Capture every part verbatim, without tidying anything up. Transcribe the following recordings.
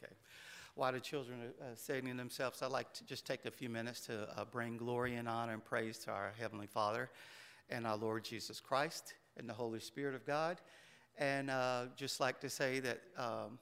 Okay. While the children are uh, setting themselves, I'd like to just take a few minutes to uh, bring glory and honor and praise to our Heavenly Father and our Lord Jesus Christ and the Holy Spirit of God. And uh, just like to say that um,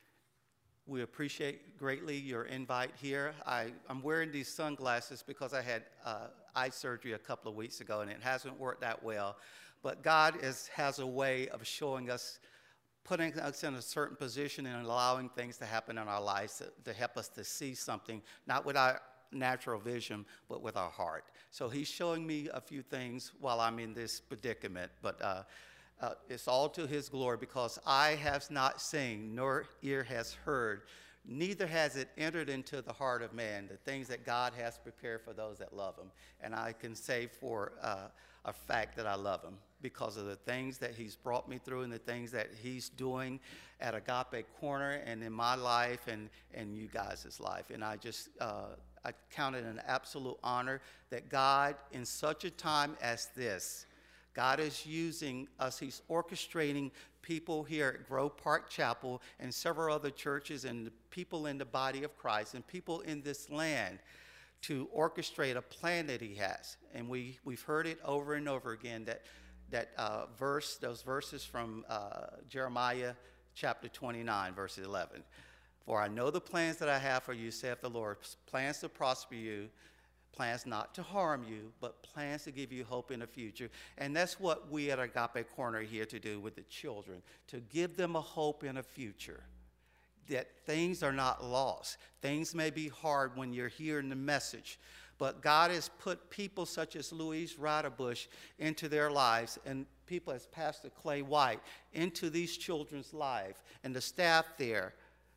we appreciate greatly your invite here. I, I'm wearing these sunglasses because I had uh, eye surgery a couple of weeks ago, and it hasn't worked that well. But God is, has a way of showing us, putting us in a certain position and allowing things to happen in our lives to, to help us to see something, not with our natural vision, but with our heart. So he's showing me a few things while I'm in this predicament, but uh, uh, it's all to his glory, because eye has not seen, nor ear has heard, neither has it entered into the heart of man, the things that God has prepared for those that love him. And I can say for uh, a fact that I love him, because of the things that he's brought me through and the things that he's doing at Agape Corner and in my life and, and you guys' life. And I just, uh, I count it an absolute honor that God, in such a time as this, God is using us. He's orchestrating people here at Grove Park Chapel and several other churches and the people in the body of Christ and people in this land to orchestrate a plan that he has. And we, we've heard it over and over again, that, that uh, verse, those verses from uh, Jeremiah chapter twenty-nine, verse eleven. For I know the plans that I have for you, saith the Lord, plans to prosper you, plans not to harm you, but plans to give you hope in the future. And that's what we at Agape Corner are here to do with the children, to give them a hope in a future, that things are not lost. Things may be hard when you're hearing the message, but God has put people such as Louise Ritterbush into their lives, and people as Pastor Clay White into these children's lives, and the staff there,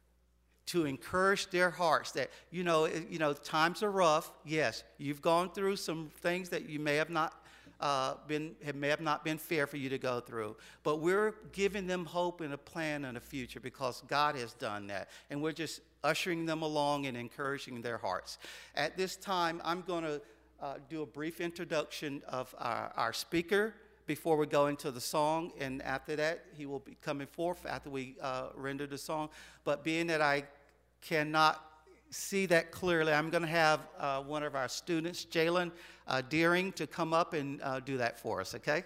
to encourage their hearts that, you know, you know, times are rough. Yes, you've gone through some things that you may have not uh, been, have, may have not been fair for you to go through. But we're giving them hope and a plan and a future, because God has done that. And we're just ushering them along and encouraging their hearts. At this time, I'm going to uh, do a brief introduction of our, our speaker before we go into the song, and after that, he will be coming forth after we uh, render the song. But being that I cannot see that clearly, I'm going to have uh, one of our students, Jalen uh, Deering, to come up and uh, do that for us, okay?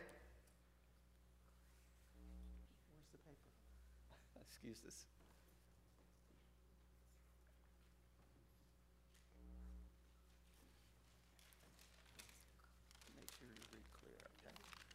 Where's the paper? Excuse this. Make sure you read clear, okay?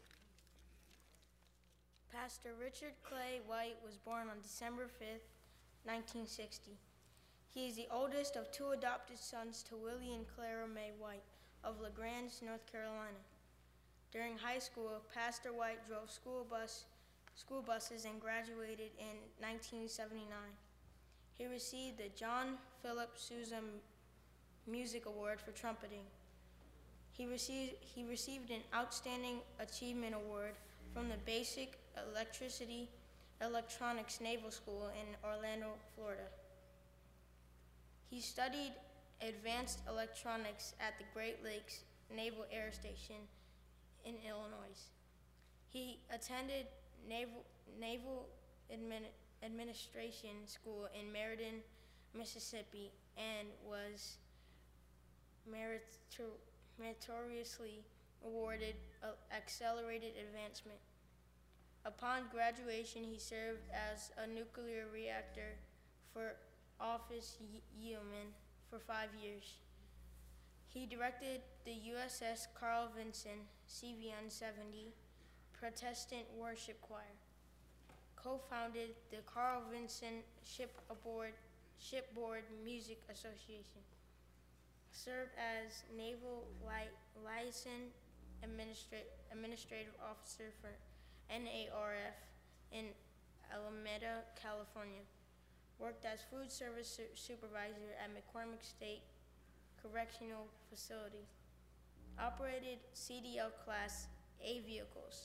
Pastor Richard Clay White was born on December fifth, nineteen sixty. He is the oldest of two adopted sons to Willie and Clara Mae White of LaGrange, North Carolina. During high school, Pastor White drove school bus, school buses and graduated in nineteen seventy-nine. He received the John Philip Sousa Music Award for trumpeting. He received, he received an Outstanding Achievement Award from the Basic Electricity Electronics Naval School in Orlando, Florida. He studied advanced electronics at the Great Lakes Naval Air Station in Illinois. He attended Naval, Naval Admin, Administration School in Meriden, Mississippi, and was meritor, meritoriously awarded accelerated advancement. Upon graduation, he served as a nuclear reactor for Office Yeoman for five years. He directed the U S S Carl Vinson C V N seventy Protestant Worship Choir, co-founded the Carl Vinson Shipboard, Shipboard Music Association, served as Naval Li- Liaison Administra- Administrative Officer for N A R F in Alameda, California. Worked as food service su- supervisor at McCormick State Correctional Facility. Operated C D L Class A vehicles.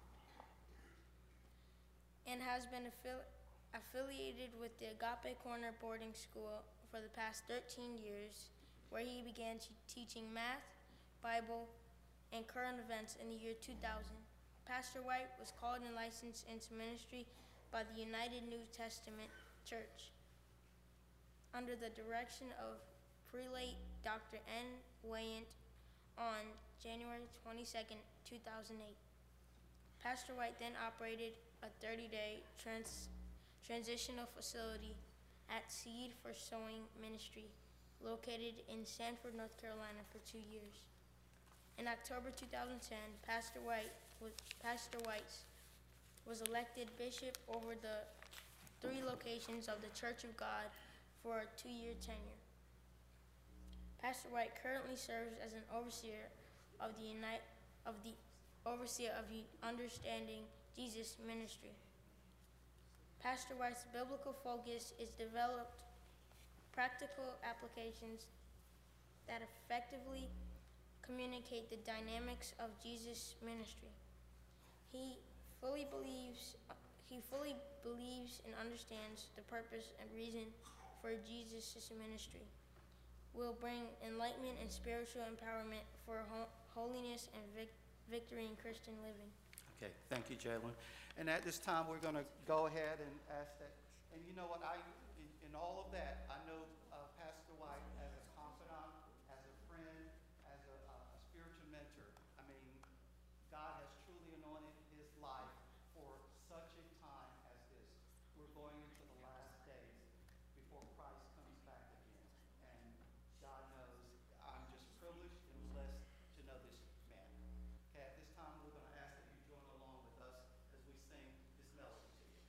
And has been affi- affiliated with the Agape Corner Boarding School for the past thirteen years, where he began t- teaching math, Bible, and current events in the year two thousand. Pastor White was called and licensed into ministry by the United New Testament Church. under the direction of Prelate Doctor N. Wayant on January twenty-second, two thousand eight. Pastor White then operated a thirty-day trans transitional facility at Seed for Sowing Ministry, located in Sanford, North Carolina, for two years. In October two thousand ten, Pastor White was, Pastor White was elected bishop over the three locations of the Church of God for a two-year tenure. Pastor White currently serves as an overseer of the Unite, of the overseer of the Understanding Jesus Ministry. Pastor White's biblical focus is developed practical applications that effectively communicate the dynamics of Jesus' ministry. He fully believes he fully believes and understands the purpose and reason for Jesus' ministry. Will bring enlightenment and spiritual empowerment for ho holiness and vic victory in Christian living. Okay, thank you, Jalen. And at this time, we're going to go ahead and ask that. And you know what? I, in, in all of that, I know uh, Pastor White as a confidant, as a friend, as a, uh, a spiritual mentor. I mean, God has truly anointed his life for such a time as this. We're going into the last days before Christ comes back again. And God knows I'm just privileged and blessed to know this man. Okay, at this time, we're going to ask that you join along with us as we sing this melody to you.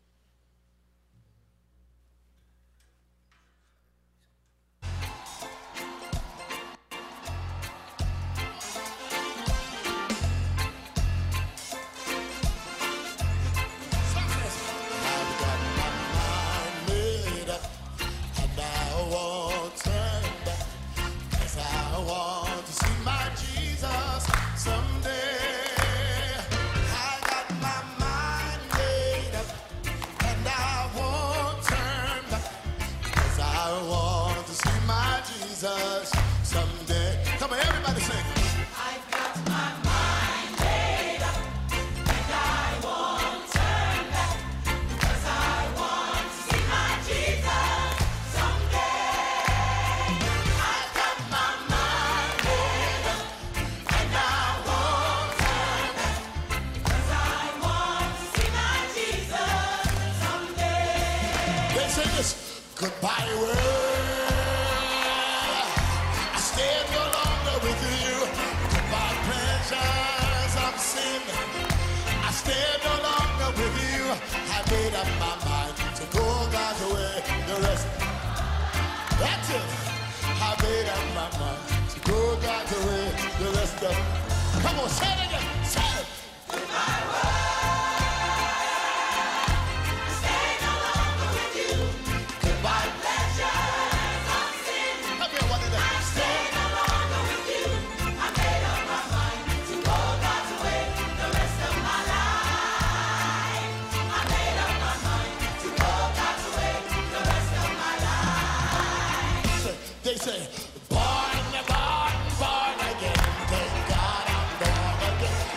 Someday. Come on, everybody sing. I've got my mind made up, and I won't turn back, because I want to see my Jesus someday. I've got my mind made up, and I won't turn back, because I want to see my Jesus someday. They say this, goodbye world. I stay no longer with you. I made up my mind to go God's way. The rest, that's it. I made up my mind to go God's way. The rest of, come on, say it again. Say it. Goodbye world. I stay no longer with you. Goodbye pleasures of sin. Come here, what is that? I stay no longer with you. I made up my mind to go God's way. The rest of my life, I made up my mind to go God's way. The rest of my life. They say, born, born, born again. Thank God I'm born again.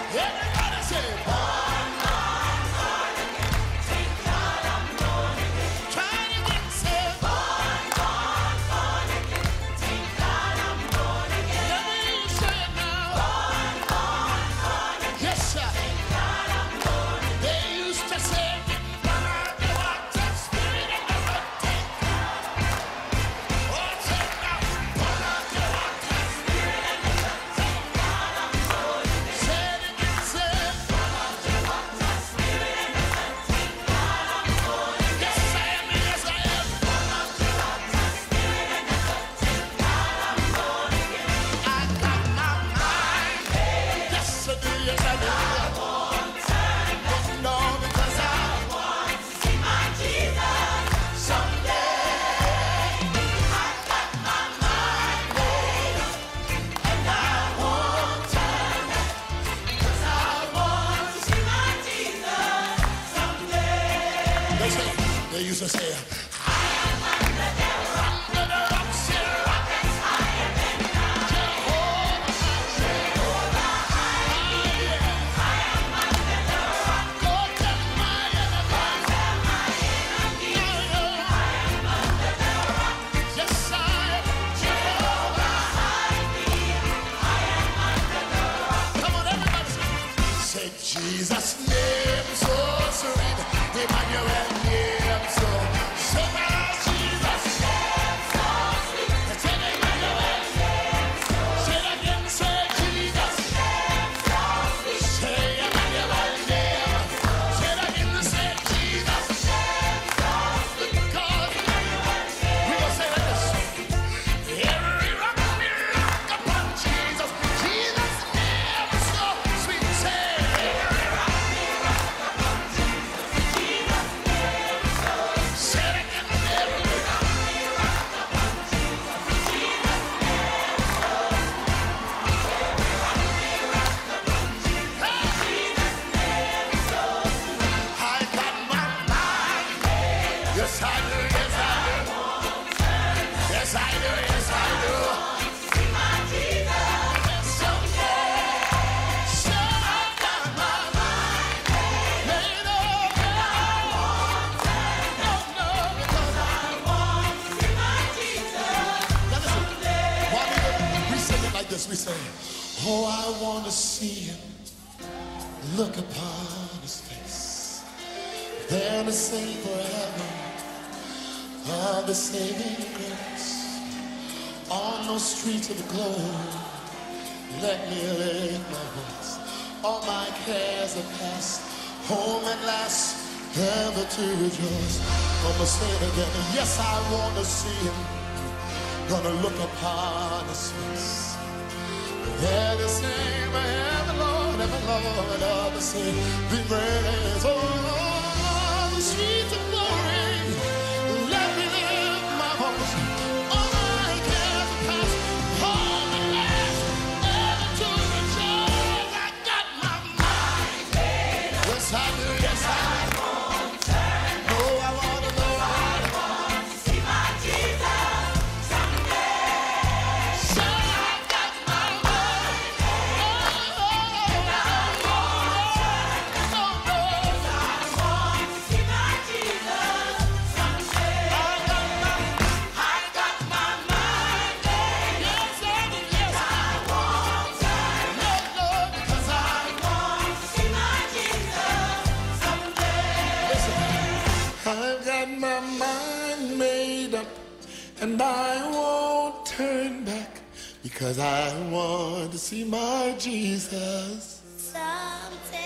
yes I do. Yes I do, yes I do. See my Jesus someday. So I've got my mind made up. I won't turn back. No, no, because I want to see my Jesus someday. Now listen, we sing it like this, we say, oh, I want to see him, look upon his face, then to sing forever of the saving grace. On those streets of the globe, let me lift my voice. All my cares are past, home at last, ever to rejoice. I'm gonna say it again. Yes, I want to see him, gonna look upon his face. There the same, heaven, Lord, heaven, Lord, of the saving grace. Oh, the streets of glory, let me lift my voice. All my cares are past, home at last, ever to rejoice. I got my mind made up. Yes, I do, yes, I do. Oh, I want to know. I want to see my Jesus someday. So I got my mind made up. And I won't turn back. No, no. I want to see my Jesus someday. I got my, I got my mind made up. Yes, I do, yes, I won't turn back. No, no, because I want to see my Jesus someday. Listen. I've got my mind made up, and I won't turn back, because I want to see my Jesus someday.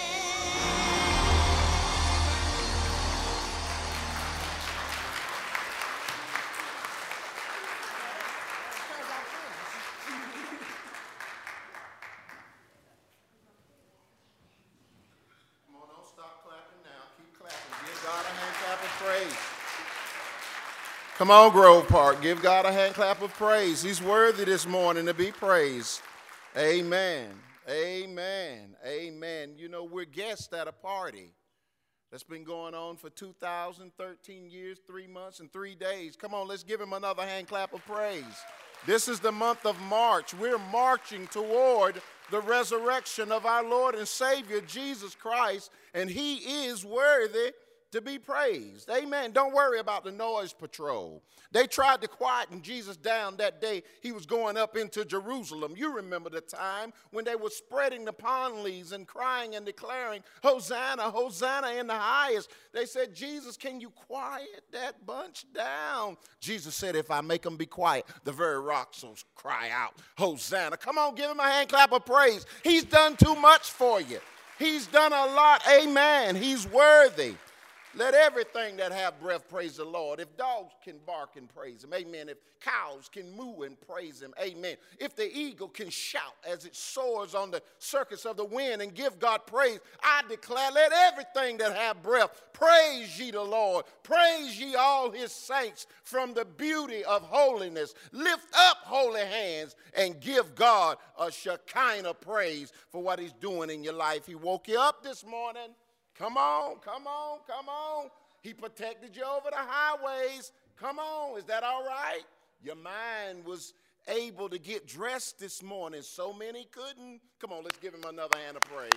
Come on, don't stop clapping now. Keep clapping. Give God a hand clap of praise. Come on, Grove Park. Give God a hand clap of praise. He's worthy this morning to be praised. Amen. Amen. Amen. You know, we're guests at a party that's been going on for two thousand thirteen years, three months, and three days. Come on, let's give him another hand clap of praise. This is the month of March. We're marching toward the resurrection of our Lord and Savior, Jesus Christ, and he is worthy to be praised. Amen. Don't worry about the noise patrol. They tried to quieten Jesus down that day he was going up into Jerusalem. You remember the time when they were spreading the palm leaves and crying and declaring, Hosanna, Hosanna in the highest. They said, Jesus, can you quiet that bunch down? Jesus said, if I make them be quiet, the very rocks will cry out, Hosanna. Come on, give him a hand clap of praise. He's done too much for you. He's done a lot. Amen. He's worthy. Let everything that have breath praise the Lord. If dogs can bark and praise him, amen. If cows can moo and praise him, amen. If the eagle can shout as it soars on the circus of the wind and give God praise, I declare, let everything that have breath praise ye the Lord. Praise ye all his saints from the beauty of holiness. Lift up holy hands and give God a Shekinah praise for what he's doing in your life. He woke you up this morning. Come on, come on, come on. He protected you over the highways. Come on, is that all right? Your mind was able to get dressed this morning. So many couldn't. Come on, let's give him another hand of praise.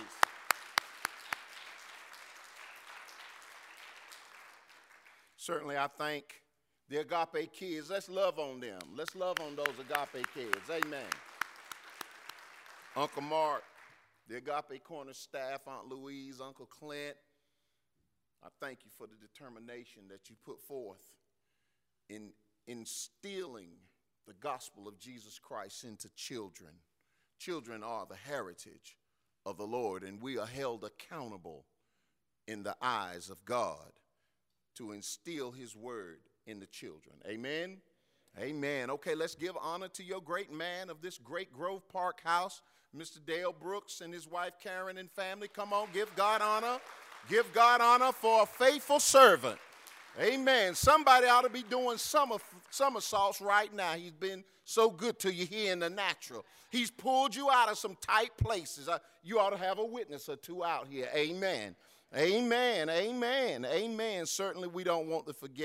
Certainly, I thank the Agape kids. Let's love on them. Let's love on those Agape kids. Amen. Uncle Mark, the Agape Corner staff, Aunt Louise, Uncle Clint, I thank you for the determination that you put forth in instilling the gospel of Jesus Christ into children. Children are the heritage of the Lord, and we are held accountable in the eyes of God to instill his word in the children. Amen? Amen. Okay, let's give honor to your great man of this great Grove Park house, Mister Dale Brooks and his wife Karen and family. Come on, give God honor. Give God honor for a faithful servant. Amen. Somebody ought to be doing summer, somersaults right now. He's been so good to you here in the natural. He's pulled you out of some tight places. Uh, you ought to have a witness or two out here. Amen. Amen. Amen. Amen. Certainly we don't want to forget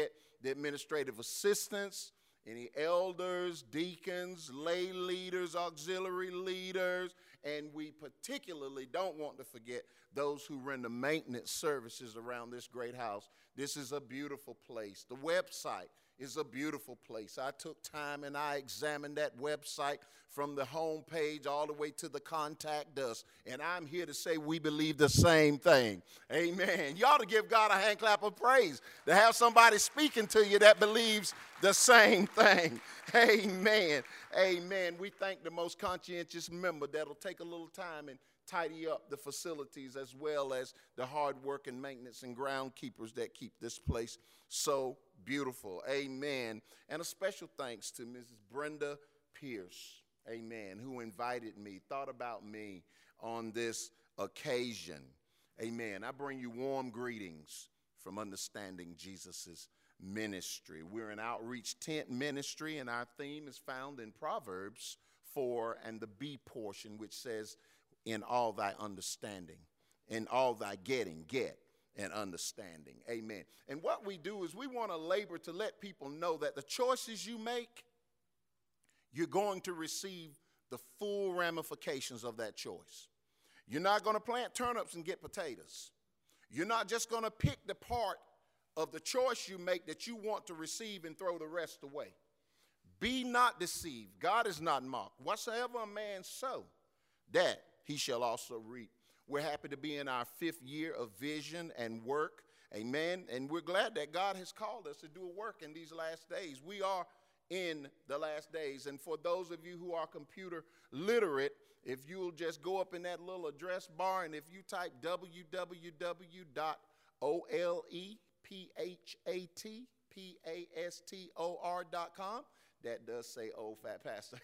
the administrative assistants, any elders, deacons, lay leaders, auxiliary leaders, and we particularly don't want to forget those who render maintenance services around this great house. This is a beautiful place. The website is a beautiful place. I took time and I examined that website from the home page all the way to the contact us. And I'm here to say we believe the same thing. Amen. You ought to give God a hand clap of praise to have somebody speaking to you that believes the same thing. Amen. Amen. We thank the most conscientious member that'll take a little time and tidy up the facilities, as well as the hard work and maintenance and groundkeepers that keep this place so beautiful. Amen. And a special thanks to Missus Brenda Pierce, amen, who invited me, thought about me on this occasion. Amen. I bring you warm greetings from Understanding Jesus' Ministry. We're an outreach tent ministry, and our theme is found in Proverbs four and the B portion, which says, in all thy understanding, in all thy getting, get and understanding. Amen. And what we do is we want to labor to let people know that the choices you make, you're going to receive the full ramifications of that choice. You're not going to plant turnips and get potatoes. You're not just going to pick the part of the choice you make that you want to receive and throw the rest away. Be not deceived. God is not mocked. Whatsoever a man sow, that he shall also reap. We're happy to be in our fifth year of vision and work. Amen. And we're glad that God has called us to do a work in these last days. We are in the last days. And for those of you who are computer literate, if you'll just go up in that little address bar and if you type w w w dot o l e p h a t p a s t o r dot com, that does say Old Fat Pastor,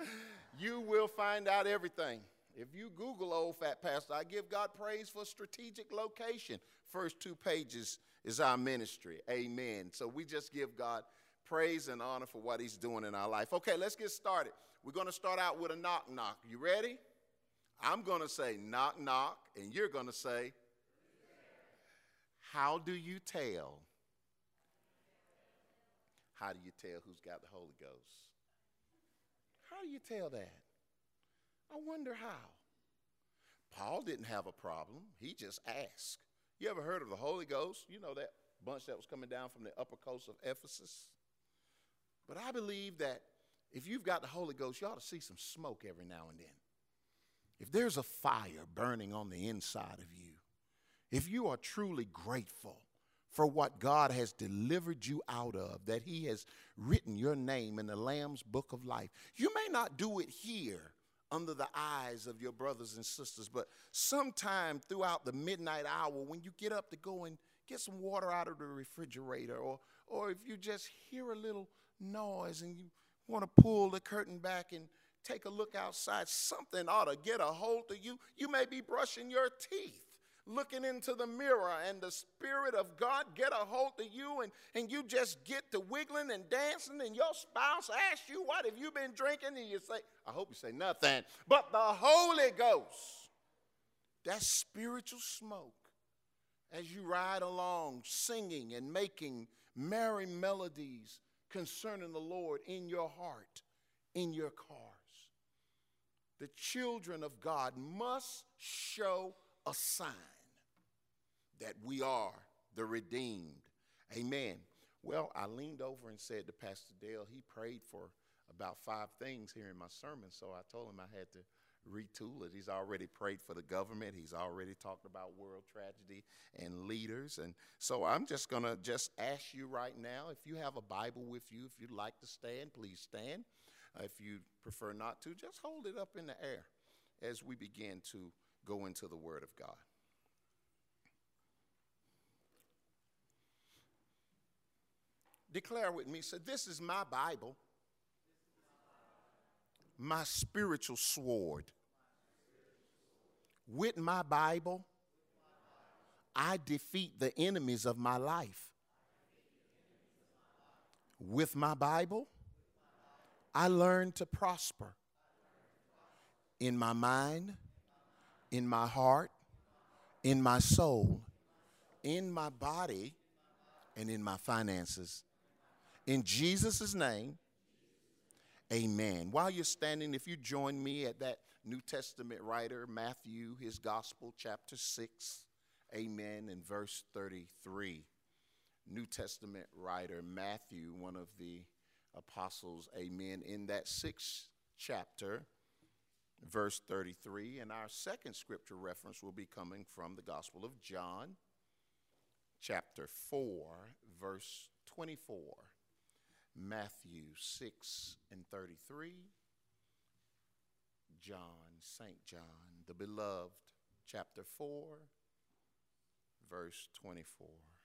you will find out everything. If you Google Old Fat Pastor, I give God praise for strategic location. First two pages is our ministry. Amen. So we just give God praise and honor for what he's doing in our life. Okay, let's get started. We're going to start out with a knock knock. You ready? I'm going to say knock knock, and you're going to say, how do you tell? How do you tell who's got the Holy Ghost? How do you tell that? I wonder how. Paul didn't have a problem. He just asked. You ever heard of the Holy Ghost? You know that bunch that was coming down from the upper coast of Ephesus? But I believe that if you've got the Holy Ghost, you ought to see some smoke every now and then. If there's a fire burning on the inside of you, if you are truly grateful for what God has delivered you out of, that he has written your name in the Lamb's book of life, you may not do it here under the eyes of your brothers and sisters, but sometime throughout the midnight hour when you get up to go and get some water out of the refrigerator, or or if you just hear a little noise and you want to pull the curtain back and take a look outside, something ought to get a hold of you. You may be brushing your teeth, looking into the mirror, and the Spirit of God get a hold of you, and, and you just get to wiggling and dancing, and your spouse asks you, what have you been drinking? And you say, I hope you say nothing. But the Holy Ghost, that spiritual smoke, as you ride along singing and making merry melodies concerning the Lord in your heart, in your cars. The children of God must show a sign that we are the redeemed. Amen. Well, I leaned over and said to Pastor Dale, he prayed for about five things here in my sermon, so I told him I had to retool it. He's already prayed for the government. He's already talked about world tragedy and leaders. And so I'm just going to just ask you right now, if you have a Bible with you, if you'd like to stand, please stand. Uh, if you prefer not to, just hold it up in the air as we begin to go into the Word of God. Declare with me, say, this is my Bible, my spiritual sword. With my Bible, I defeat the enemies of my life. With my Bible, I learn to prosper in my mind, in my heart, in my soul, in my body, and in my finances. In Jesus' name, amen. While you're standing, if you join me at that New Testament writer, Matthew, his gospel, chapter six, amen, in verse thirty-three. New Testament writer, Matthew, one of the apostles, amen, in that sixth chapter, verse thirty-three. And our second scripture reference will be coming from the Gospel of John, chapter four, verse twenty-four. Matthew six and thirty-three. John, Saint John, the beloved, chapter four, verse twenty-four.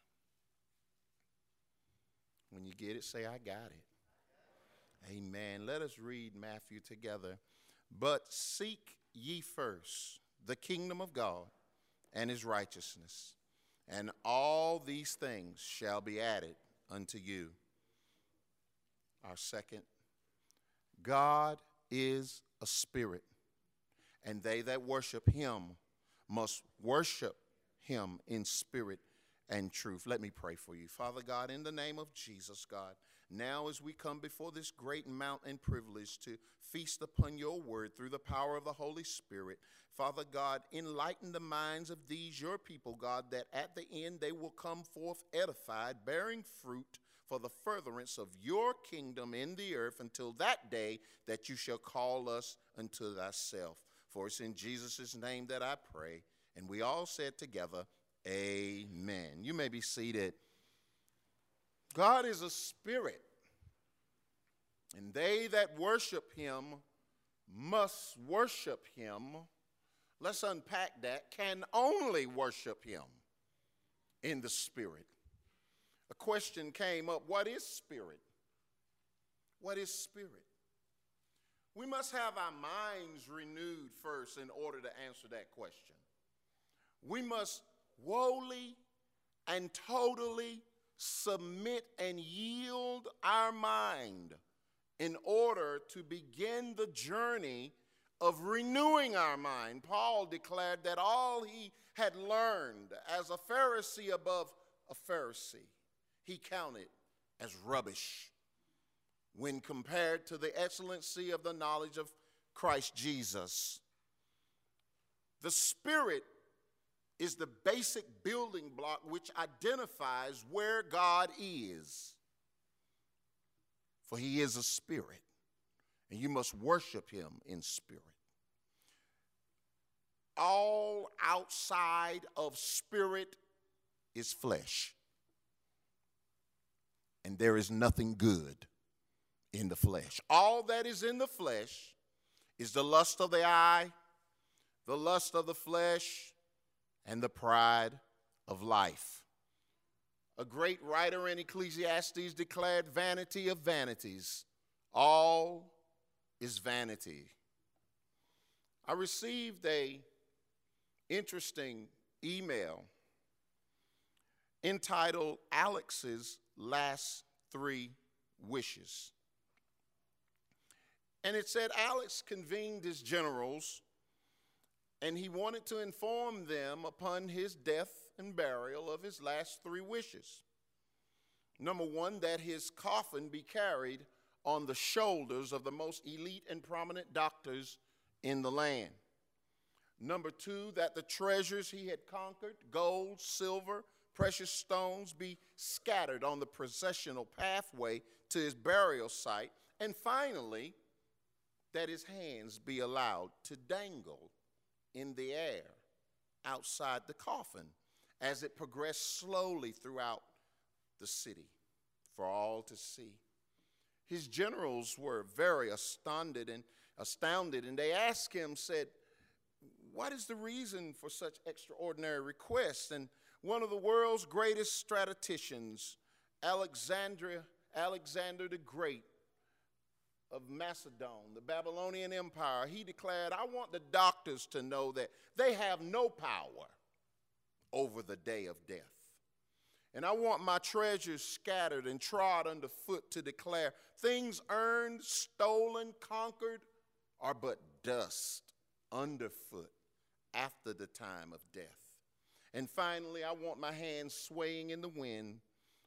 When you get it, say, I got it. Amen. Let us read Matthew together. But seek ye first the kingdom of God and his righteousness, and all these things shall be added unto you. Our second, God is a spirit, and they that worship him must worship him in spirit and truth. Let me pray for you. Father God, in the name of Jesus, God, now as we come before this great mountain privilege to feast upon your word through the power of the Holy Spirit, Father God, enlighten the minds of these your people, God, that at the end they will come forth edified, bearing fruit for the furtherance of your kingdom in the earth until that day that you shall call us unto thyself. For it's in Jesus' name that I pray. And we all said together, amen. You may be seated. God is a spirit, and they that worship him must worship him. Let's unpack that. Can only worship him in the spirit. A question came up, what is spirit? What is spirit? We must have our minds renewed first in order to answer that question. We must wholly and totally submit and yield our mind in order to begin the journey of renewing our mind. Paul declared that all he had learned as a Pharisee above a Pharisee, he counted as rubbish when compared to the excellency of the knowledge of Christ Jesus. The Spirit is the basic building block which identifies where God is. For he is a spirit, and you must worship him in spirit. All outside of spirit is flesh, and there is nothing good in the flesh. All that is in the flesh is the lust of the eye, the lust of the flesh, and the pride of life. A great writer in Ecclesiastes declared, vanity of vanities, all is vanity. I received a interesting email entitled Alex's Last Three Wishes. And it said Alex convened his generals, and he wanted to inform them upon his death and burial of his last three wishes. Number one, that his coffin be carried on the shoulders of the most elite and prominent doctors in the land. Number two, that the treasures he had conquered, gold, silver, precious stones, be scattered on the processional pathway to his burial site. And finally, that his hands be allowed to dangle in the air outside the coffin as it progressed slowly throughout the city for all to see. His generals were very astounded and astounded, and they asked him, said, what is the reason for such extraordinary requests? And one of the world's greatest statisticians, Alexandria, Alexander the Great of Macedon, the Babylonian Empire, he declared, I want the doctors to know that they have no power over the day of death. And I want my treasures scattered and trod underfoot to declare things earned, stolen, conquered are but dust underfoot after the time of death. And finally, I want my hands swaying in the wind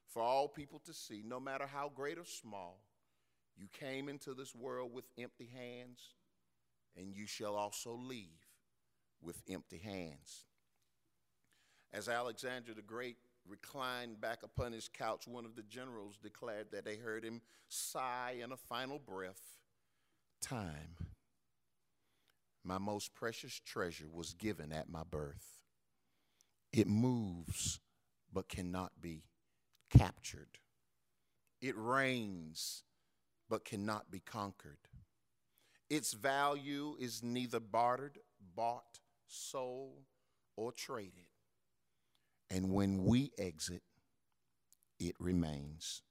for all people to see, no matter how great or small, you came into this world with empty hands, and you shall also leave with empty hands. As Alexander the Great reclined back upon his couch, one of the generals declared that they heard him sigh in a final breath, "Time, my most precious treasure, was given at my birth. It moves but cannot be captured. It reigns but cannot be conquered. Its value is neither bartered, bought, sold, or traded. And when we exit, it remains."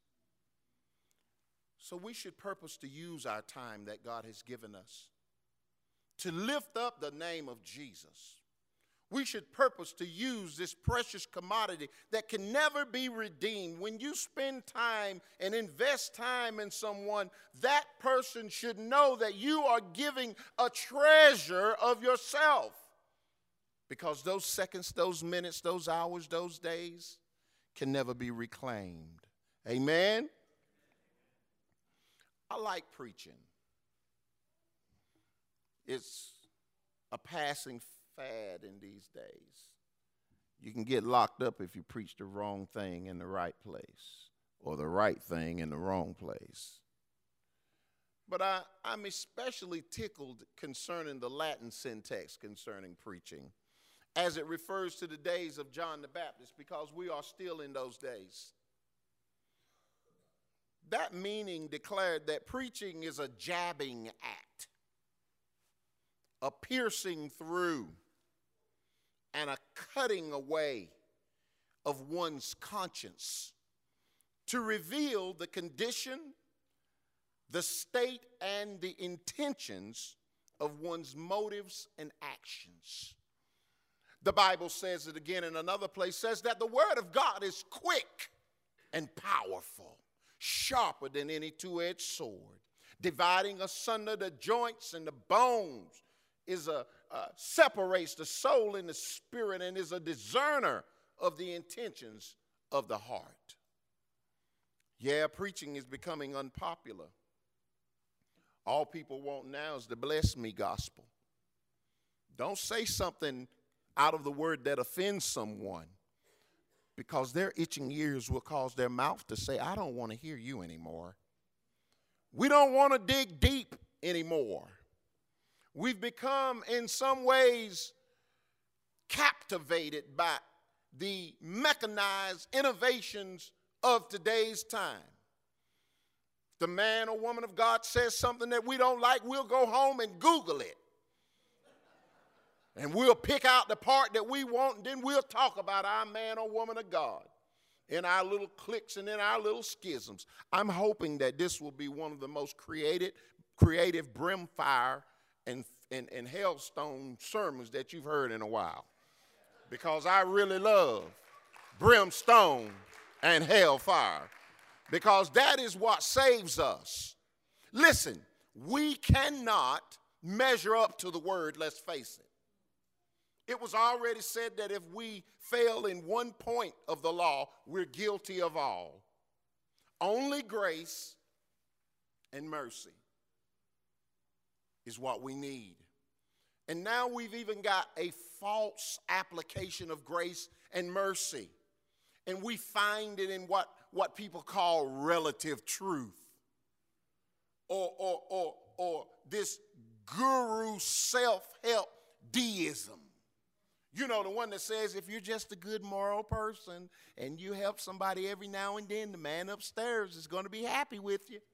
So we should purpose to use our time that God has given us to lift up the name of Jesus. We should purpose to use this precious commodity that can never be redeemed. When you spend time and invest time in someone, that person should know that you are giving a treasure of yourself. Because those seconds, those minutes, those hours, those days can never be reclaimed. Amen? I like preaching. It's a passing fad in these days. You can get locked up if you preach the wrong thing in the right place, or the right thing in the wrong place. But I, I'm especially tickled concerning the Latin syntax concerning preaching, as it refers to the days of John the Baptist, because we are still in those days. That meaning declared that preaching is a jabbing act, a piercing through, and a cutting away of one's conscience to reveal the condition, the state, and the intentions of one's motives and actions. The Bible says it again in another place, says that the word of God is quick and powerful, sharper than any two-edged sword, dividing asunder the joints and the bones, is a uh, separates the soul and the spirit, and is a discerner of the intentions of the heart. Yeah, preaching is becoming unpopular. All people want now is the bless me gospel. Don't say something out of the word that offends someone, because their itching ears will cause their mouth to say, "I don't want to hear you anymore." We don't want to dig deep anymore. We've become, in some ways, captivated by the mechanized innovations of today's time. The man or woman of God says something that we don't like, we'll go home and Google it. And we'll pick out the part that we want, and then we'll talk about our man or woman of God in our little cliques and in our little schisms. I'm hoping that this will be one of the most creative, creative brimfire and, and, and hailstone sermons that you've heard in a while. Because I really love brimstone and hellfire. Because that is what saves us. Listen, we cannot measure up to the word, let's face it. It was already said that if we fail in one point of the law, we're guilty of all. Only grace and mercy is what we need. And now we've even got a false application of grace and mercy. And we find it in what, what people call relative truth. Or, or, or, or this guru self-help deism. You know, the one that says if you're just a good moral person and you help somebody every now and then, the man upstairs is going to be happy with you.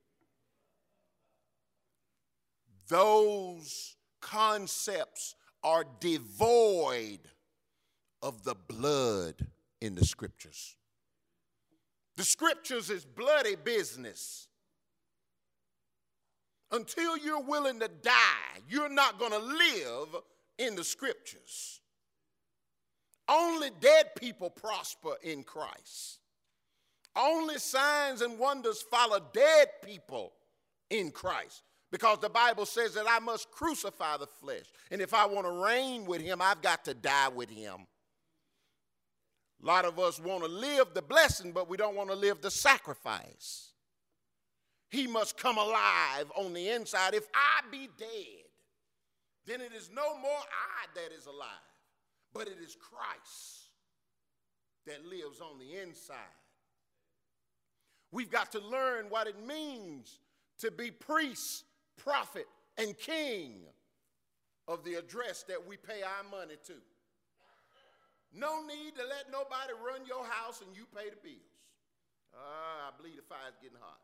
Those concepts are devoid of the blood in the scriptures. The scriptures is bloody business. Until you're willing to die, you're not going to live in the scriptures. Only dead people prosper in Christ. Only signs and wonders follow dead people in Christ. Because the Bible says that I must crucify the flesh. And if I want to reign with him, I've got to die with him. A lot of us want to live the blessing, but we don't want to live the sacrifice. He must come alive on the inside. If I be dead, then it is no more I that is alive, but it is Christ that lives on the inside. We've got to learn what it means to be priest, prophet, and king of the address that we pay our money to. No need to let nobody run your house and you pay the bills. Ah, I believe the fire's getting hot.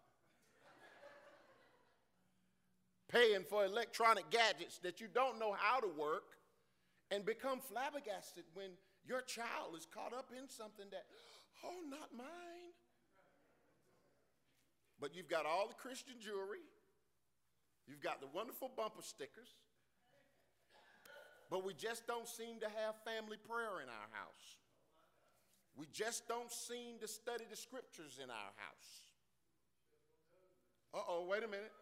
Paying for electronic gadgets that you don't know how to work and become flabbergasted when your child is caught up in something that, oh, not mine. But you've got all the Christian jewelry. You've got the wonderful bumper stickers. But we just don't seem to have family prayer in our house. We just don't seem to study the scriptures in our house. Uh-oh, wait a minute.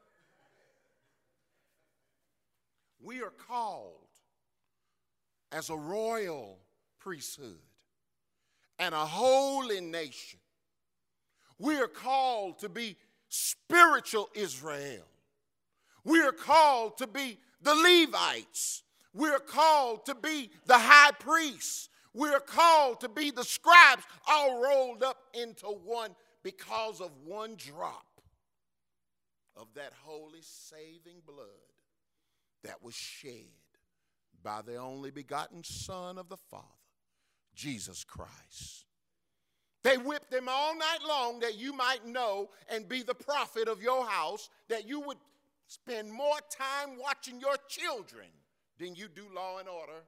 We are called as a royal priesthood and a holy nation. We are called to be spiritual Israel. We are called to be the Levites. We are called to be the high priests. We are called to be the scribes, all rolled up into one because of one drop of that holy saving blood that was shed by the only begotten Son of the Father, Jesus Christ. They whipped him all night long that you might know and be the prophet of your house, that you would spend more time watching your children than you do Law and Order.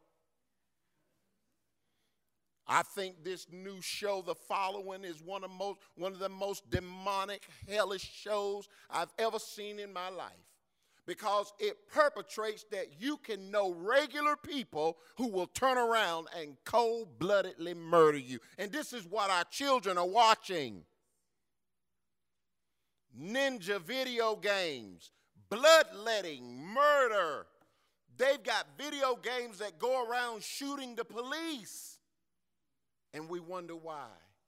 I think this new show, The Following, is one of, most, one of the most demonic, hellish shows I've ever seen in my life, because it perpetrates that you can know regular people who will turn around and cold-bloodedly murder you. And this is what our children are watching. Ninja video games, bloodletting, murder. They've got video games that go around shooting the police. And we wonder why.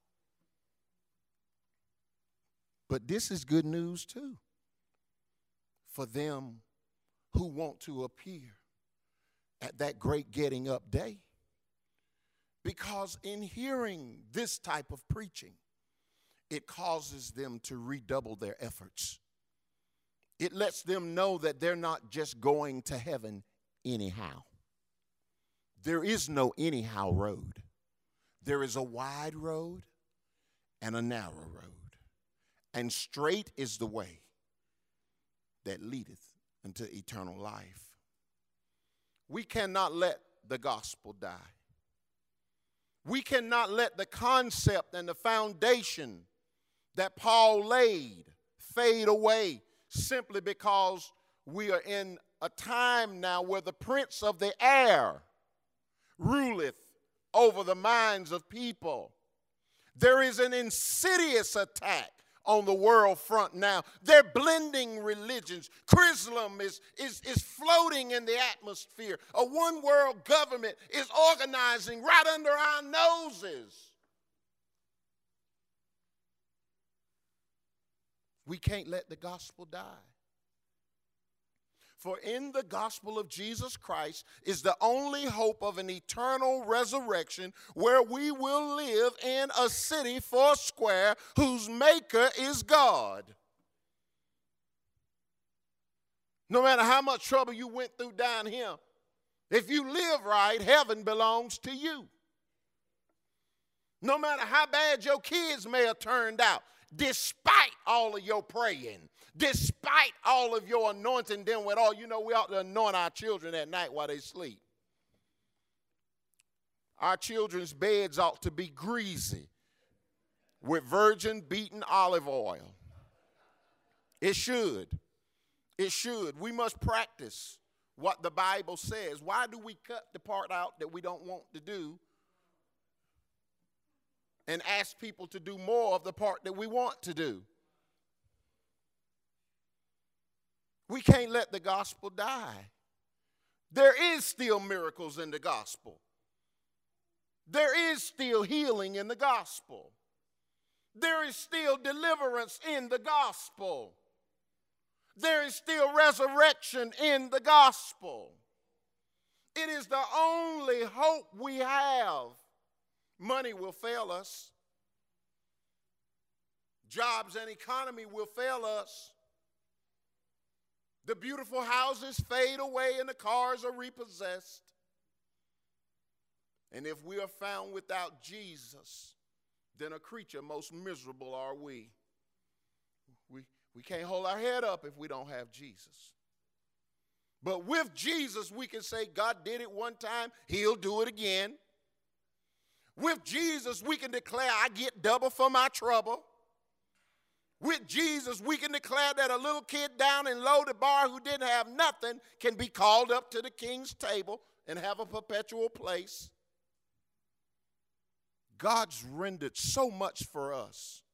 But this is good news too for them who want to appear at that great getting up day. Because in hearing this type of preaching, it causes them to redouble their efforts. It lets them know that they're not just going to heaven anyhow. There is no anyhow road. There is a wide road and a narrow road, and straight is the way that leadeth unto eternal life. We cannot let the gospel die. We cannot let the concept and the foundation that Paul laid fade away simply because we are in a time now where the prince of the air ruleth over the minds of people. There is an insidious attack on the world front now. They're blending religions. Chrislam is, is, is floating in the atmosphere. A one world government is organizing right under our noses. We can't let the gospel die. For in the gospel of Jesus Christ is the only hope of an eternal resurrection, where we will live in a city four square whose maker is God. No matter how much trouble you went through down here, if you live right, heaven belongs to you. No matter how bad your kids may have turned out, despite all of your praying, despite all of your anointing them with all, you know, we ought to anoint our children at night while they sleep. Our children's beds ought to be greasy with virgin beaten olive oil. It should. It should. We must practice what the Bible says. Why do we cut the part out that we don't want to do and ask people to do more of the part that we want to do? We can't let the gospel die. There is still miracles in the gospel. There is still healing in the gospel. There is still deliverance in the gospel. There is still resurrection in the gospel. It is the only hope we have. Money will fail us. Jobs and economy will fail us. The beautiful houses fade away and the cars are repossessed. And if we are found without Jesus, then a creature most miserable are we. We, we can't hold our head up if we don't have Jesus. But with Jesus, we can say, God did it one time, he'll do it again. With Jesus, we can declare, I get double for my trouble. With Jesus, we can declare that a little kid down in Lodabar who didn't have nothing can be called up to the king's table and have a perpetual place. God's rendered so much for us.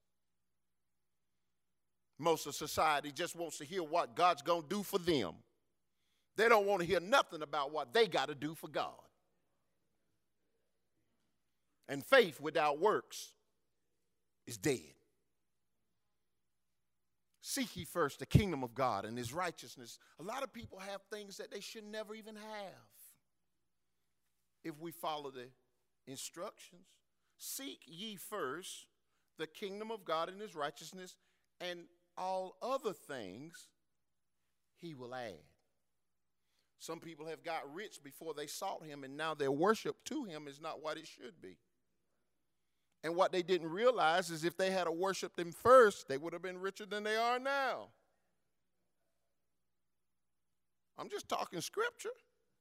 Most of society just wants to hear what God's going to do for them. They don't want to hear nothing about what they got to do for God. And faith without works is dead. Seek ye first the kingdom of God and his righteousness. A lot of people have things that they should never even have if we follow the instructions. Seek ye first the kingdom of God and his righteousness, and all other things he will add. Some people have got rich before they sought him, and now their worship to him is not what it should be. And what they didn't realize is if they had worshiped him first, they would have been richer than they are now. I'm just talking scripture.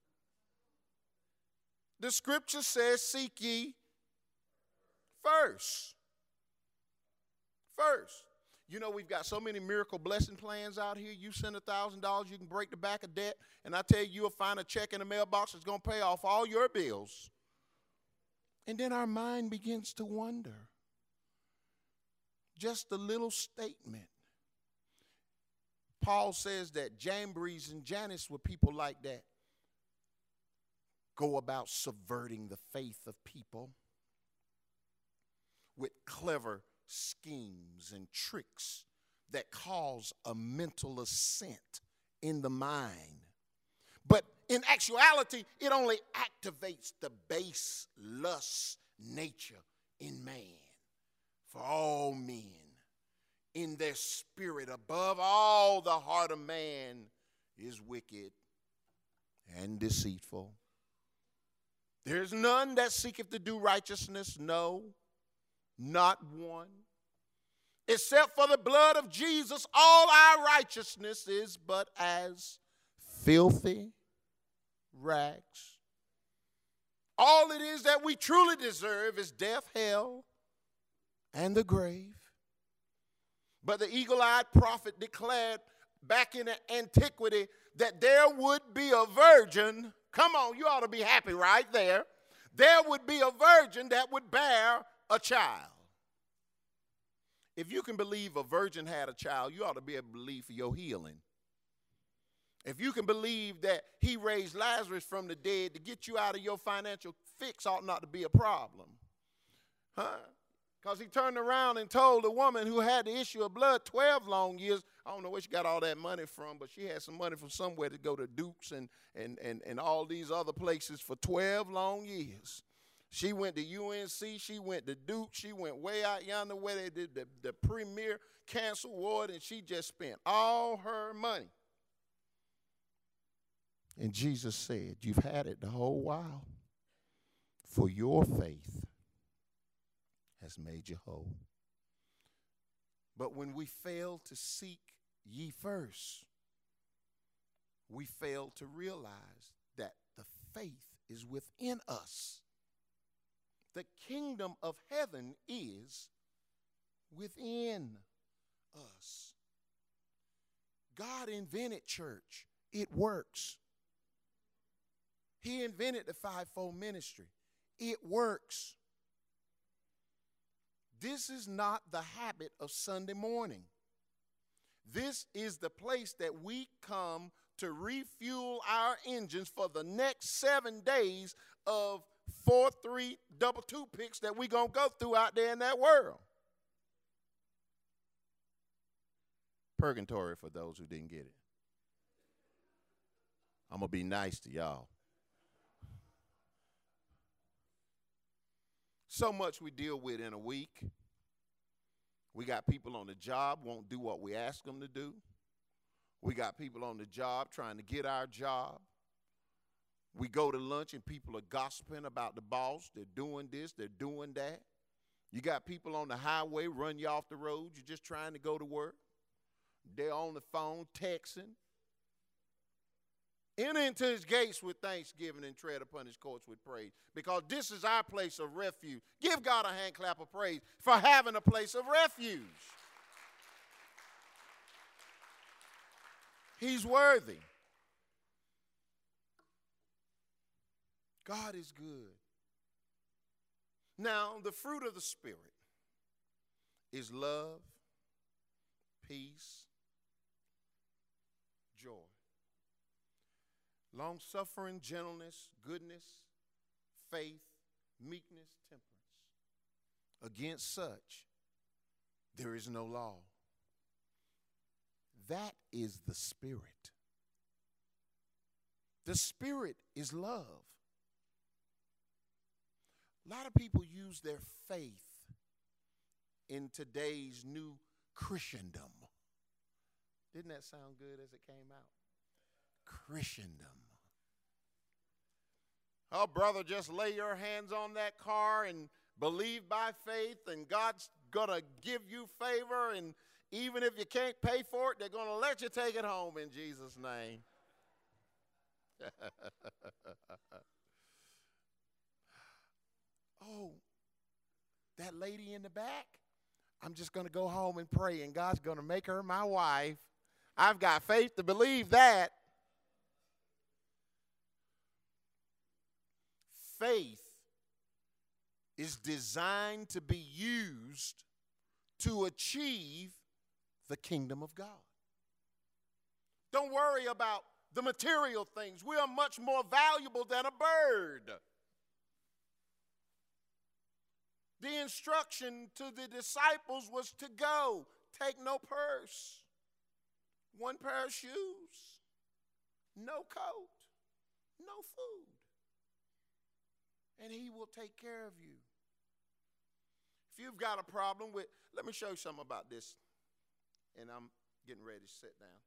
The scripture says, seek ye first. First. You know, we've got so many miracle blessing plans out here. You send one thousand dollars, you can break the back of debt, and I tell you, you'll find a check in the mailbox that's going to pay off all your bills. And then our mind begins to wonder. Just a little statement. Paul says that Jambres and Jannes were people like that. Go about subverting the faith of people with clever schemes and tricks that cause a mental assent in the mind. But in actuality, it only activates the base lust nature in man. For all men, in their spirit, above all, the heart of man is wicked and deceitful. There's none that seeketh to do righteousness, no, not one. Except for the blood of Jesus, all our righteousness is but as filthy rags. All it is that we truly deserve is death, hell, and the grave. But the eagle-eyed prophet declared back in antiquity that there would be a virgin. Come on, you ought to be happy right there. There would be a virgin that would bear a child. If you can believe a virgin had a child, you ought to be able to believe for your healing. If you can believe that he raised Lazarus from the dead to get you out of your financial fix, ought not to be a problem. Huh? Because he turned around and told the woman who had the issue of blood twelve long years, I don't know where she got all that money from, but she had some money from somewhere to go to Duke's and, and, and, and all these other places for twelve long years. She went to U N C, she went to Duke, she went way out yonder where they did the, the premier cancer ward, and she just spent all her money. And Jesus said, you've had it the whole while, for your faith has made you whole. But when we fail to seek ye first, we fail to realize that the faith is within us. The kingdom of heaven is within us. God invented church. It works. He invented the fivefold ministry. It works. This is not the habit of Sunday morning. This is the place that we come to refuel our engines for the next seven days of four, three, double two picks that we're going to go through out there in that world. Purgatory for those who didn't get it. I'm going to be nice to y'all. So much we deal with in a week. We got people on the job won't do what we ask them to do. We got people on the job trying to get our job. We go to lunch and people are gossiping about the boss. They're doing this, they're doing that. You got people on the highway run you off the road. You're just trying to go to work. They're on the phone texting. Enter into his gates with thanksgiving and tread upon his courts with praise, because this is our place of refuge. Give God a hand clap of praise for having a place of refuge. He's worthy. God is good. Now, the fruit of the Spirit is love, peace, joy, long-suffering, gentleness, goodness, faith, meekness, temperance. Against such, there is no law. That is the Spirit. The Spirit is love. A lot of people use their faith in today's new Christendom. Didn't that sound good as it came out? Christendom. Oh, brother, just lay your hands on that car and believe by faith, and God's going to give you favor, and even if you can't pay for it, they're going to let you take it home in Jesus' name. Oh, that lady in the back, I'm just going to go home and pray, and God's going to make her my wife. I've got faith to believe that. Faith is designed to be used to achieve the kingdom of God. Don't worry about the material things. We are much more valuable than a bird. The instruction to the disciples was to go, take no purse, one pair of shoes, no coat, no food, and he will take care of you. If you've got a problem with, let me show you something about this, and I'm getting ready to sit down.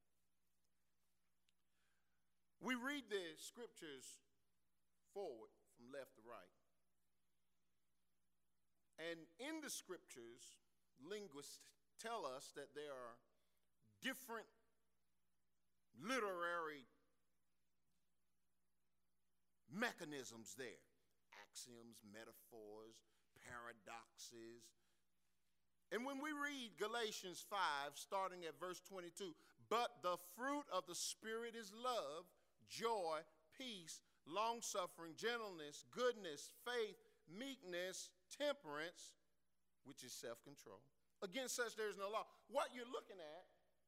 We read the scriptures forward from left to right. And in the scriptures, linguists tell us that there are different literary mechanisms there. Axioms, metaphors, paradoxes. And when we read Galatians five, starting at verse twenty-two, but the fruit of the Spirit is love, joy, peace, long-suffering, gentleness, goodness, faith, meekness, temperance, which is self-control. Against such there is no law. What you're looking at,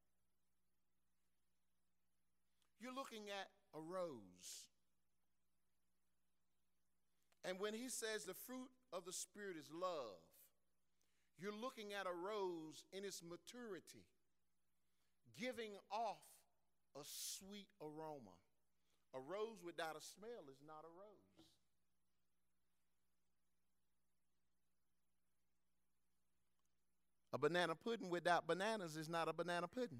you're looking at a rose. And when he says the fruit of the Spirit is love, you're looking at a rose in its maturity, giving off a sweet aroma. A rose without a smell is not a rose. A banana pudding without bananas is not a banana pudding.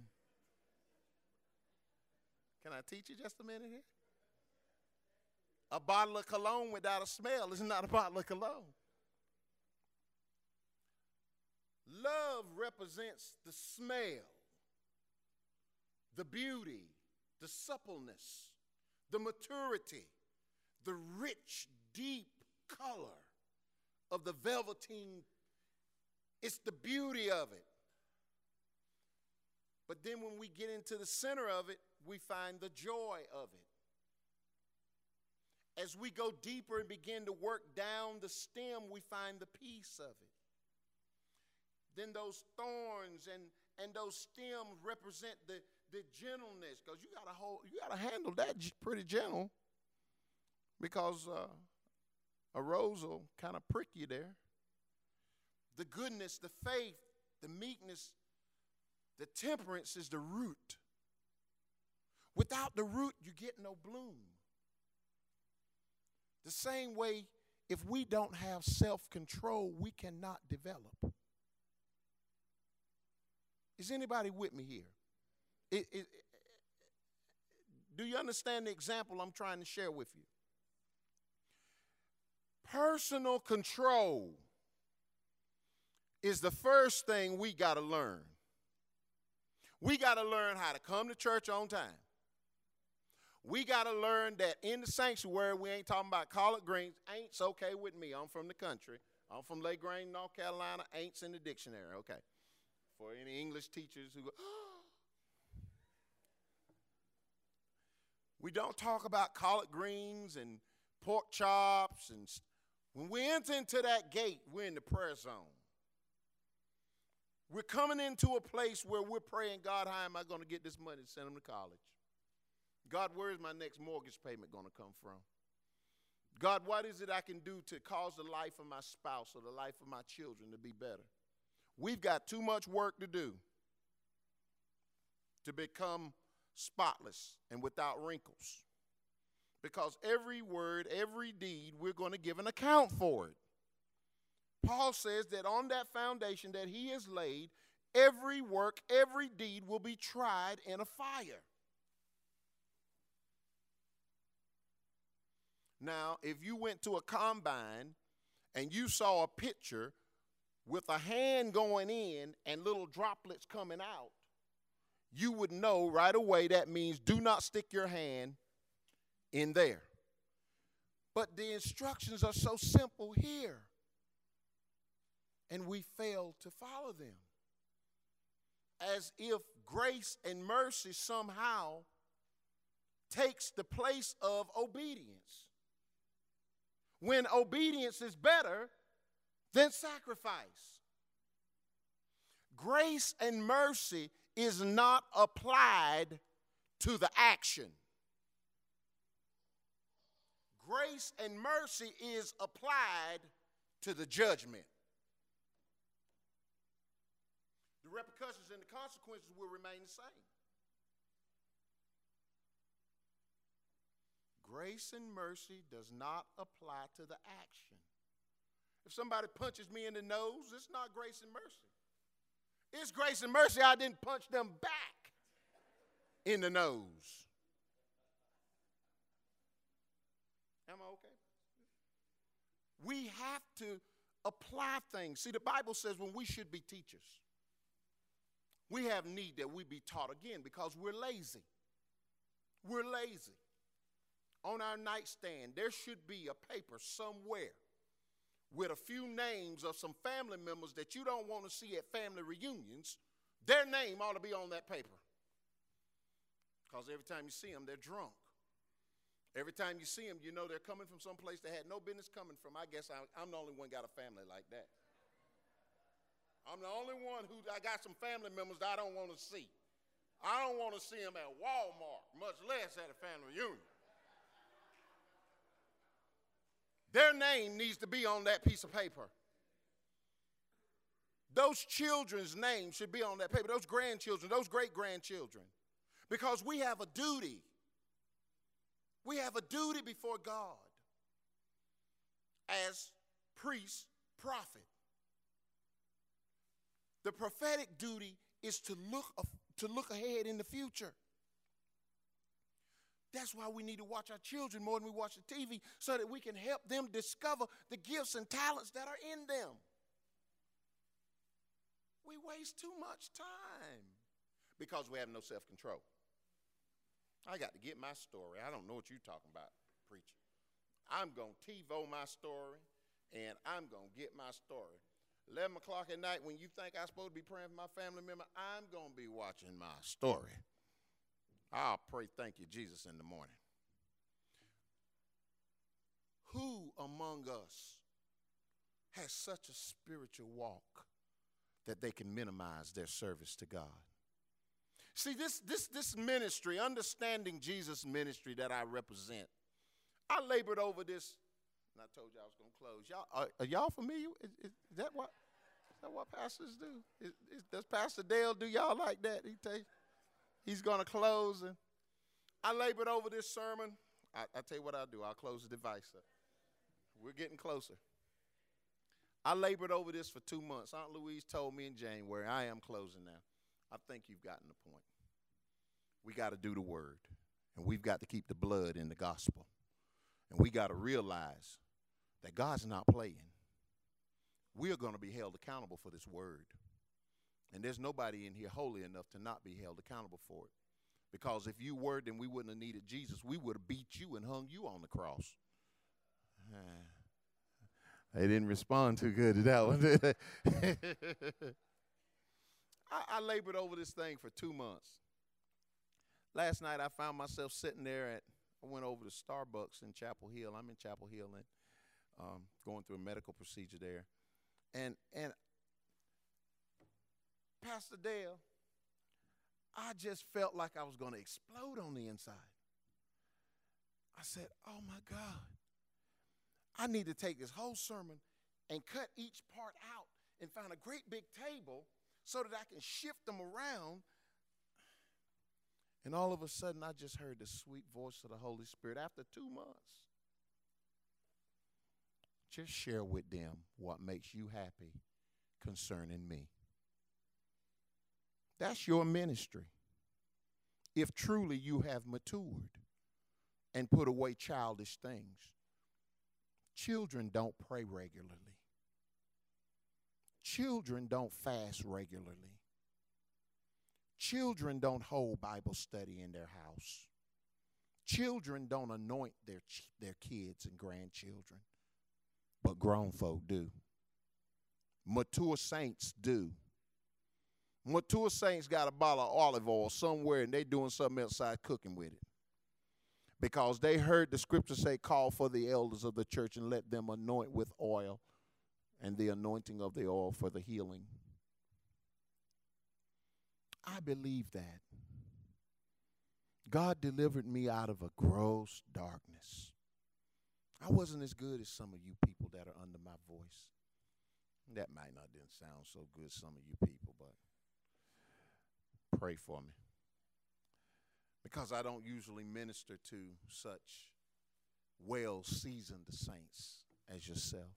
Can I teach you just a minute here? A bottle of cologne without a smell is not a bottle of cologne. Love represents the smell, the beauty, the suppleness, the maturity, the rich, deep color of the velveteen. It's the beauty of it. But then when we get into the center of it, we find the joy of it. As we go deeper and begin to work down the stem, we find the peace of it. Then those thorns and, and those stems represent the, the gentleness, because you gotta hold, you gotta handle that pretty gentle, because uh, A rose will kind of prick you there. The goodness, the faith, the meekness, the temperance is the root. Without the root, you get no bloom. The same way, if we don't have self-control, we cannot develop. Is anybody with me here? It, it, it, do you understand the example I'm trying to share with you? Personal control is the first thing we got to learn. We got to learn how to come to church on time. We got to learn that in the sanctuary, we ain't talking about collard greens. Ain't's okay with me. I'm from the country. I'm from LaGrange, North Carolina. Ain't's in the dictionary. Okay. For any English teachers who go, oh. We don't talk about collard greens and pork chops. And st- when we enter into that gate, we're in the prayer zone. We're coming into a place where we're praying, God, how am I going to get this money to send them to college? God, where is my next mortgage payment going to come from? God, what is it I can do to cause the life of my spouse or the life of my children to be better? We've got too much work to do to become spotless and without wrinkles. Because every word, every deed, we're going to give an account for it. Paul says that on that foundation that he has laid, every work, every deed will be tried in a fire. Now, if you went to a combine and you saw a picture with a hand going in and little droplets coming out, you would know right away that means do not stick your hand in there. But the instructions are so simple here, and we fail to follow them. As if grace and mercy somehow takes the place of obedience, when obedience is better than sacrifice. Grace and mercy is not applied to the action. Grace and mercy is applied to the judgment. The repercussions and the consequences will remain the same. Grace and mercy does not apply to the action. If somebody punches me in the nose, it's not grace and mercy. It's grace and mercy I didn't punch them back in the nose. Am I okay? We have to apply things. See, the Bible says when we should be teachers, we have need that we be taught again because we're lazy. We're lazy. On our nightstand, there should be a paper somewhere with a few names of some family members that you don't want to see at family reunions. Their name ought to be on that paper. Because every time you see them, they're drunk. Every time you see them, you know they're coming from some place they had no business coming from. I guess I, I'm the only one got a family like that. I'm the only one who, I got some family members that I don't want to see. I don't want to see them at Walmart, much less at a family reunion. Their name needs to be on that piece of paper. Those children's names should be on that paper. Those grandchildren, those great-grandchildren. Because we have a duty. We have a duty before God as priest, prophet. The prophetic duty is to look, to look ahead in the future. That's why we need to watch our children more than we watch the T V, so that we can help them discover the gifts and talents that are in them. We waste too much time because we have no self-control. I got to get my story. I don't know what you're talking about, preacher. I'm going to TiVo my story, and I'm going to get my story. eleven o'clock at night, when you think I'm supposed to be praying for my family member, I'm going to be watching my story. I'll pray, thank you, Jesus, in the morning. Who among us has such a spiritual walk that they can minimize their service to God? See, this, this, this ministry, understanding Jesus' ministry that I represent, I labored over this And I told you I was going to close. Y'all, are, are y'all familiar? Is, is, is that what is that what pastors do? Is, is, does Pastor Dale do y'all like that? He tell you, he's going to close. And I labored over this sermon. I, I tell you what I'll do. I'll close the device up. We're getting closer. I labored over this for two months. Aunt Louise told me in January, I am closing now. I think you've gotten the point. We got to do the word, and we've got to keep the blood in the gospel. And we got to realize that God's not playing. We are going to be held accountable for this word. And there's nobody in here holy enough to not be held accountable for it. Because if you were, then we wouldn't have needed Jesus. We would have beat you and hung you on the cross. They didn't respond too good to that one. I, I labored over this thing for two months. Last night I found myself sitting there at, I went over to Starbucks in Chapel Hill. I'm in Chapel Hill and um, going through a medical procedure there. And, and Pastor Dale, I just felt like I was going to explode on the inside. I said, oh my God. I need to take this whole sermon and cut each part out and find a great big table so that I can shift them around. And all of a sudden, I just heard the sweet voice of the Holy Spirit after two months. Just share with them what makes you happy concerning me. That's your ministry. If truly you have matured and put away childish things. Children don't pray regularly. Children don't fast regularly. Children don't hold Bible study in their house. Children don't anoint their, ch- their kids and grandchildren, but grown folk do. Mature saints do. Mature saints got a bottle of olive oil somewhere and they doing something outside cooking with it. Because they heard the scripture say, call for the elders of the church and let them anoint with oil, and the anointing of the oil for the healing. I believe that. God delivered me out of a gross darkness. I wasn't as good as some of you people that are under my voice. That might not didn't sound so good, some of you people, but pray for me. Because I don't usually minister to such well-seasoned saints as yourself.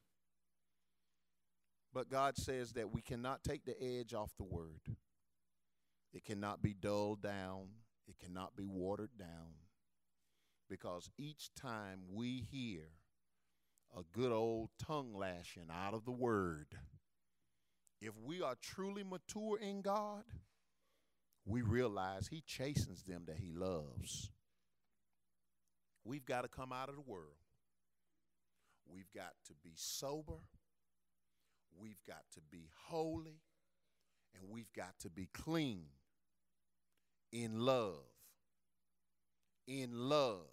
But God says that we cannot take the edge off the word. It cannot be dulled down. It cannot be watered down. Because each time we hear a good old tongue lashing out of the word, if we are truly mature in God, we realize he chastens them that he loves. We've got to come out of the world. We've got to be sober. We've got to be holy. And we've got to be clean in love. In love.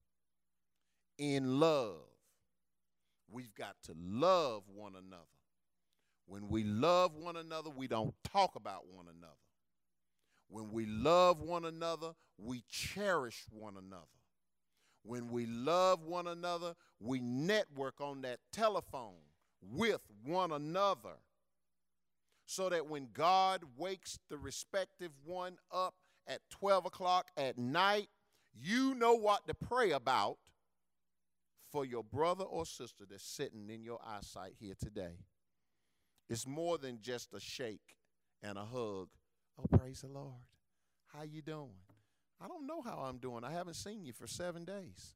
In love. We've got to love one another. When we love one another, we don't talk about one another. When we love one another, we cherish one another. When we love one another, we network on that telephone with one another. So that when God wakes the respective one up at twelve o'clock at night, you know what to pray about for your brother or sister that's sitting in your eyesight here today. It's more than just a shake and a hug. Oh, praise the Lord. How you doing? I don't know how I'm doing. I haven't seen you for seven days.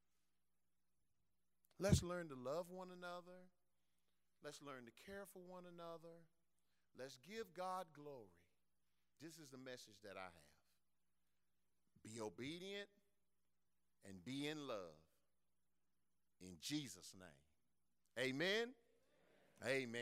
Let's learn to love one another. Let's learn to care for one another. Let's give God glory. This is the message that I have. Be obedient and be in love. In Jesus' name. Amen. Amen.